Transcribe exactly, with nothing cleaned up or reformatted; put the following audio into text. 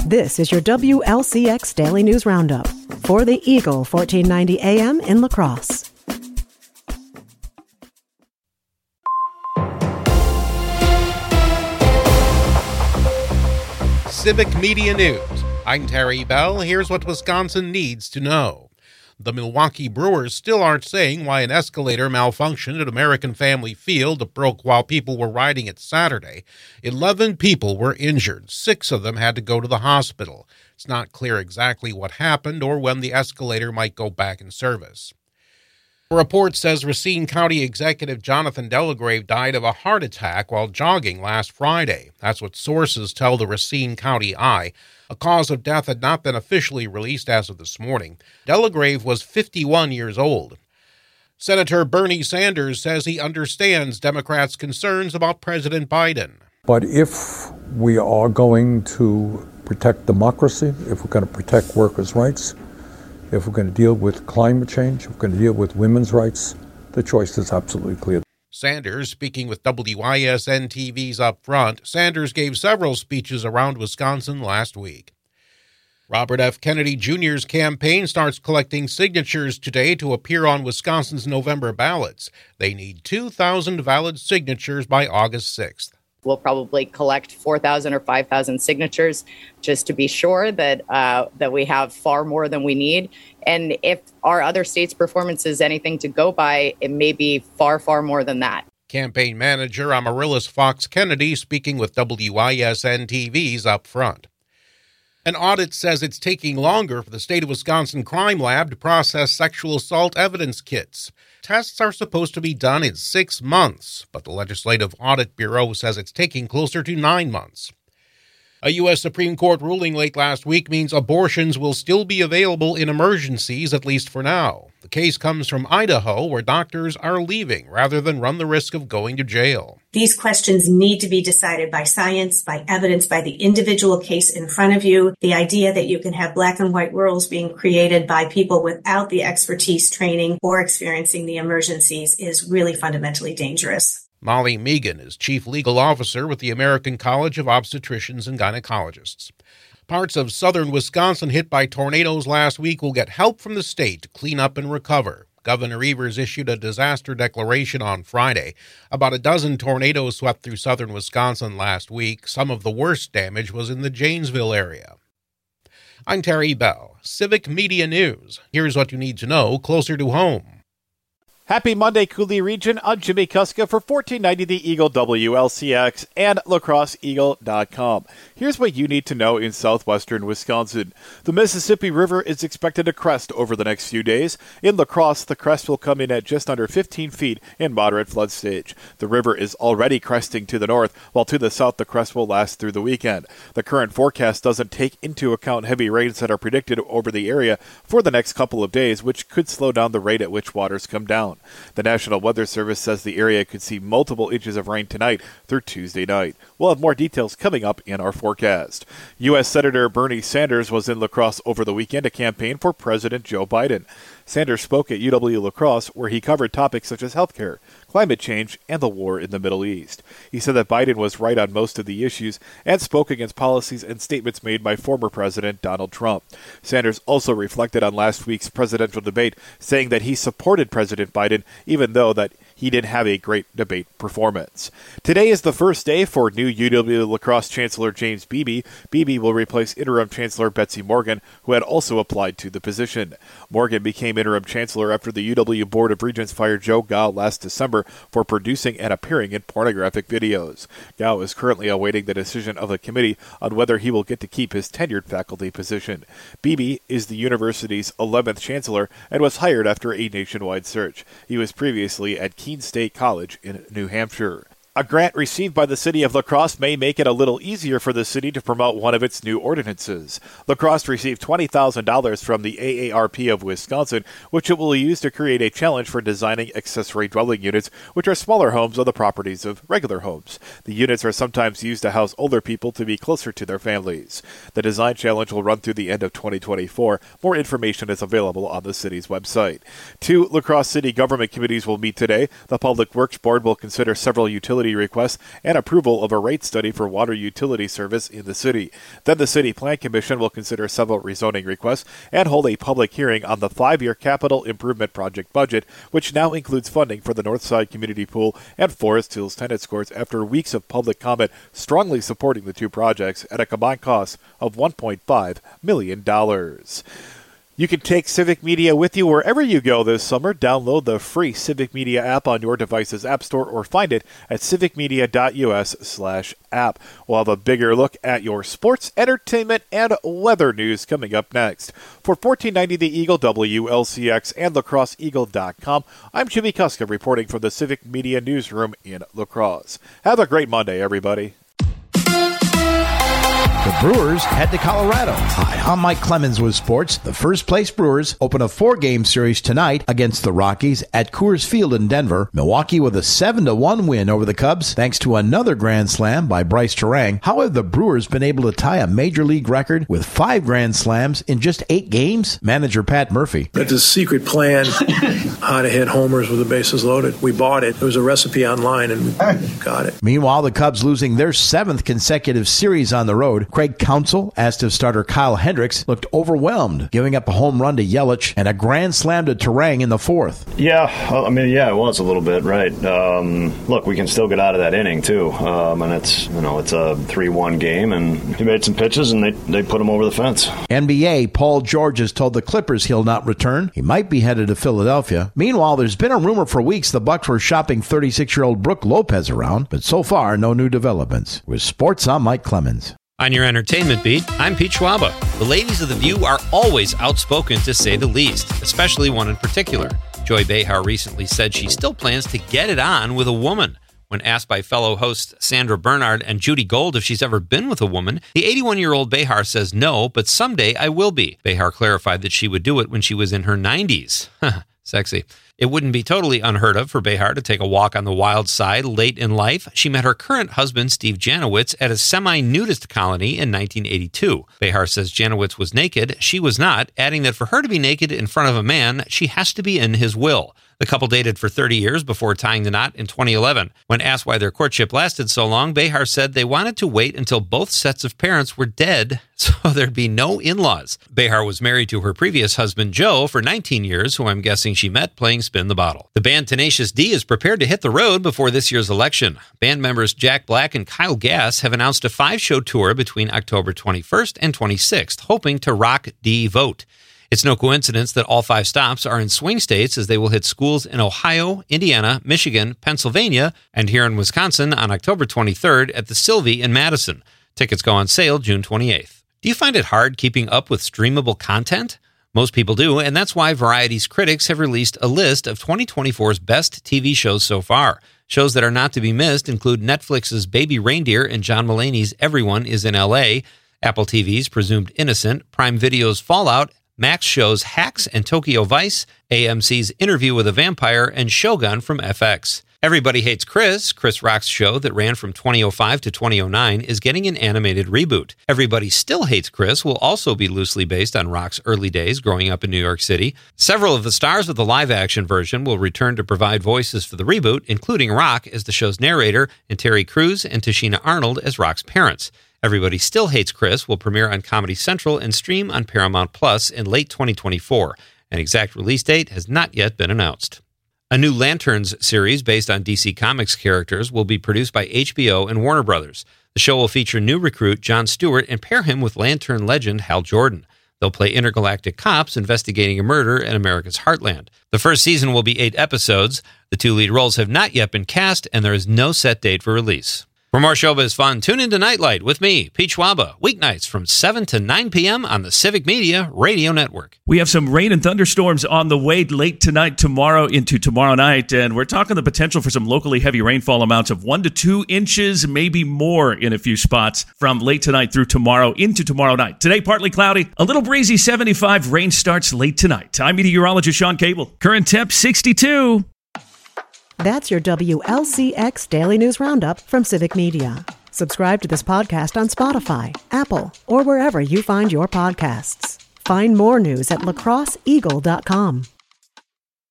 This is your W L C X Daily News Roundup for the Eagle fourteen ninety A M in La Crosse. Civic Media News. I'm Terry Bell. Here's what Wisconsin needs to know. The Milwaukee Brewers still aren't saying why an escalator malfunctioned at American Family Field that broke while people were riding it Saturday. Eleven people were injured. Six of them had to go to the hospital. It's not clear exactly what happened or when the escalator might go back in service. A report says Racine County Executive Jonathan Delagrave died of a heart attack while jogging last Friday. That's what sources tell the Racine County Eye. A cause of death had not been officially released as of this morning. Delagrave was fifty-one years old. Senator Bernie Sanders says he understands Democrats' concerns about President Biden. But if we are going to protect democracy, if we're going to protect workers' rights, if we're going to deal with climate change, if we're going to deal with women's rights, the choice is absolutely clear. Sanders, speaking with W I S N T V's Up Front, Sanders gave several speeches around Wisconsin last week. Robert F. Kennedy Junior's campaign starts collecting signatures today to appear on Wisconsin's November ballots. They need two thousand valid signatures by August sixth. We'll probably collect four thousand or five thousand signatures just to be sure that uh, that we have far more than we need. And if our other states' performance is anything to go by, it may be far, far more than that. Campaign manager Amaryllis Fox Kennedy speaking with W I S N T V's Up Front. An audit says it's taking longer for the state of Wisconsin Crime Lab to process sexual assault evidence kits. Tests are supposed to be done in six months, but the Legislative Audit Bureau says it's taking closer to nine months. A U S Supreme Court ruling late last week means abortions will still be available in emergencies, at least for now. The case comes from Idaho, where doctors are leaving rather than run the risk of going to jail. These questions need to be decided by science, by evidence, by the individual case in front of you. The idea that you can have black and white rules being created by people without the expertise, training, or experiencing the emergencies is really fundamentally dangerous. Molly Megan is Chief Legal Officer with the American College of Obstetricians and Gynecologists. Parts of southern Wisconsin hit by tornadoes last week will get help from the state to clean up and recover. Governor Evers issued a disaster declaration on Friday. About a dozen tornadoes swept through southern Wisconsin last week. Some of the worst damage was in the Janesville area. I'm Terry Bell, Civic Media News. Here's what you need to know closer to home. Happy Monday, Coulee Region. I'm Jimmy Kuska for fourteen ninety The Eagle W L C X and La Crosse Eagle dot com. Here's what you need to know in southwestern Wisconsin. The Mississippi River is expected to crest over the next few days. In La Crosse, the crest will come in at just under fifteen feet in moderate flood stage. The river is already cresting to the north, while to the south the crest will last through the weekend. The current forecast doesn't take into account heavy rains that are predicted over the area for the next couple of days, which could slow down the rate at which waters come down. The National Weather Service says the area could see multiple inches of rain tonight through Tuesday night. We'll have more details coming up in our forecast. U S Senator Bernie Sanders was in La Crosse over the weekend to campaign for President Joe Biden. Sanders spoke at U W La Crosse, where he covered topics such as healthcare, climate change, and the war in the Middle East. He said that Biden was right on most of the issues and spoke against policies and statements made by former President Donald Trump. Sanders also reflected on last week's presidential debate, saying that he supported President Biden, even though that he didn't have a great debate performance. Today is the first day for new U W La Crosse Chancellor James Beebe. Beebe will replace interim Chancellor Betsy Morgan, who had also applied to the position. Morgan became interim chancellor after the U W Board of Regents fired Joe Gao last December for producing and appearing in pornographic videos. Gao is currently awaiting the decision of the committee on whether he will get to keep his tenured faculty position. Beebe is the university's eleventh chancellor and was hired after a nationwide search. He was previously at Keene State College in New Hampshire. A grant received by the city of La Crosse may make it a little easier for the city to promote one of its new ordinances. La Crosse received twenty thousand dollars from the A A R P of Wisconsin, which it will use to create a challenge for designing accessory dwelling units, which are smaller homes on the properties of regular homes. The units are sometimes used to house older people to be closer to their families. The design challenge will run through the end of twenty twenty-four. More information is available on the city's website. Two La Crosse city government committees will meet today. The Public Works Board will consider several utility utility request and approval of a rate study for water utility service in the city. Then the City Plan Commission will consider several rezoning requests and hold a public hearing on the five-year capital improvement project budget, which now includes funding for the Northside Community Pool and Forest Hills tennis courts after weeks of public comment strongly supporting the two projects at a combined cost of one point five million dollars. You can take Civic Media with you wherever you go this summer. Download the free Civic Media app on your device's app store or find it at civicmedia.us slash app. We'll have a bigger look at your sports, entertainment, and weather news coming up next. For fourteen ninety The Eagle, W L C X, and La Crosse Eagle dot com, I'm Jimmy Kuska reporting from the Civic Media Newsroom in La Crosse. Have a great Monday, everybody. The Brewers head to Colorado. Hi, I'm Mike Clemens with sports. The first place Brewers open a four-game series tonight against the Rockies at Coors Field in Denver. Milwaukee with a seven to one win over the Cubs thanks to another grand slam by Bryce Terang. How have the Brewers been able to tie a major league record with five grand slams in just eight games? Manager Pat Murphy. It's a secret plan how to hit homers with the bases loaded. We bought it. There was a recipe online and we got it. Meanwhile, the Cubs losing their seventh consecutive series on the road. Craig Counsell, as to starter Kyle Hendricks, looked overwhelmed, giving up a home run to Yelich and a grand slam to Terang in the fourth. Yeah, I mean, yeah, it was a little bit, right. Um, look, we can still get out of that inning, too. Um, and it's, you know, it's a three one game, and he made some pitches, and they, they put him over the fence. N B A, Paul George has told the Clippers he'll not return. He might be headed to Philadelphia. Meanwhile, there's been a rumor for weeks the Bucks were shopping thirty-six-year-old Brooke Lopez around, but so far, no new developments. With sports, I'm Mike Clemens. On your entertainment beat, I'm Pete Schwaba. The ladies of The View are always outspoken, to say the least, especially one in particular. Joy Behar recently said she still plans to get it on with a woman. When asked by fellow hosts Sandra Bernard and Judy Gold if she's ever been with a woman, the eighty-one-year-old Behar says no, but someday I will be. Behar clarified that she would do it when she was in her nineties. Sexy. It wouldn't be totally unheard of for Behar to take a walk on the wild side late in life. She met her current husband, Steve Janowitz, at a semi-nudist colony in nineteen eighty-two. Behar says Janowitz was naked. She was not, adding that for her to be naked in front of a man, she has to be in his will. The couple dated for thirty years before tying the knot in twenty eleven. When asked why their courtship lasted so long, Behar said they wanted to wait until both sets of parents were dead so there'd be no in-laws. Behar was married to her previous husband, Joe, for nineteen years, who I'm guessing she met playing Spin the Bottle. The band Tenacious D is prepared to hit the road before this year's election. Band members Jack Black and Kyle Gass have announced a five-show tour between October twenty-first and twenty-sixth, hoping to rock D vote. It's no coincidence that all five stops are in swing states, as they will hit schools in Ohio, Indiana, Michigan, Pennsylvania, and here in Wisconsin on October twenty-third at the Sylvie in Madison. Tickets go on sale June twenty-eighth. Do you find it hard keeping up with streamable content? Most people do, and that's why Variety's critics have released a list of twenty twenty-four's best T V shows so far. Shows that are not to be missed include Netflix's Baby Reindeer and John Mulaney's Everyone is in L A, Apple T V's Presumed Innocent, Prime Video's Fallout, Max Show's Hacks and Tokyo Vice, A M C's Interview with a Vampire, and Shogun from F X. Everybody Hates Chris, Chris Rock's show that ran from twenty oh five to twenty oh nine, is getting an animated reboot. Everybody Still Hates Chris will also be loosely based on Rock's early days growing up in New York City. Several of the stars of the live-action version will return to provide voices for the reboot, including Rock as the show's narrator and Terry Crews and Tashina Arnold as Rock's parents. Everybody Still Hates Chris will premiere on Comedy Central and stream on Paramount Plus in late twenty twenty-four. An exact release date has not yet been announced. A new Lanterns series based on D C Comics characters will be produced by H B O and Warner Brothers. The show will feature new recruit Jon Stewart and pair him with Lantern legend Hal Jordan. They'll play intergalactic cops investigating a murder in America's heartland. The first season will be eight episodes. The two lead roles have not yet been cast, and there is no set date for release. For more showbiz fun, tune into Nightlight with me, Pete Schwaba, weeknights from seven to nine p.m. on the Civic Media Radio Network. We have some rain and thunderstorms on the way late tonight, tomorrow into tomorrow night, and we're talking the potential for some locally heavy rainfall amounts of one to two inches, maybe more in a few spots from late tonight through tomorrow into tomorrow night. Today, partly cloudy, a little breezy seventy-five, rain starts late tonight. I'm meteorologist Sean Cable. Current temp sixty-two. That's your W L C X Daily News Roundup from Civic Media. Subscribe to this podcast on Spotify, Apple, or wherever you find your podcasts. Find more news at la crosse eagle dot com.